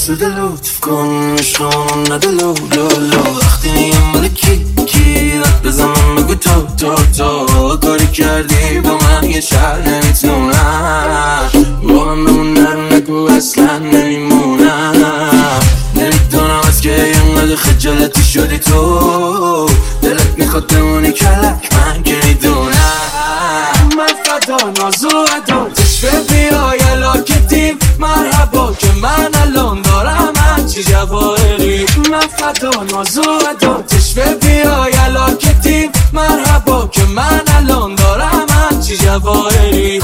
شده لطف کن عشقان نده لو لو لو. وقتی میگم مال کی رد بزنم بگو تو کاری کردی با من یه شهر نمیتونم با من بمون نرو نگو اصلا نمیمونم. نمیدونم از که اینقدر خجالتی شدی تو دلت میخواد بمونی کلک من که میدونم. من فدا نازو ادا تشوه بیای لاکتیم مرحبا که من الان دارم هرچی جواهری. من فدا نازو ادا تشوه بیای لاکتیم مرحبا که من الان دارم هرچی جواهری.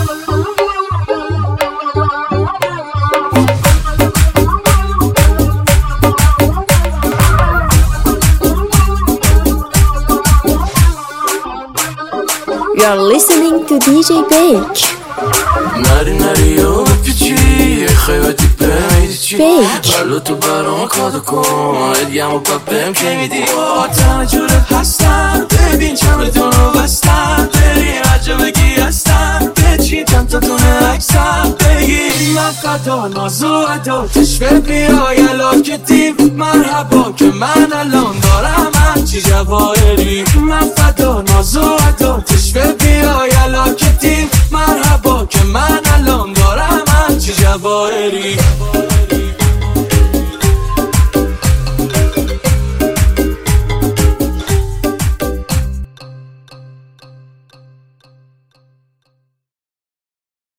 You're listening to DJ Beach. نری و بپیچی خیبتی بمیدی چی برلو تو برام کادو کن ادیم و بهم که میدی تنه جورت هستم ببین چمدونو بستم بری عجب بگی هستم بچی چند تا تونه عکسم بگی. من فدا نازو ادا تشوه بیای لاکتیم مرحبا که من الان دارم هرچی جواهری. من فدا نازو ادا تشوه بیای لاکتیم مرحبا که من الان دارم هرچی جواهری.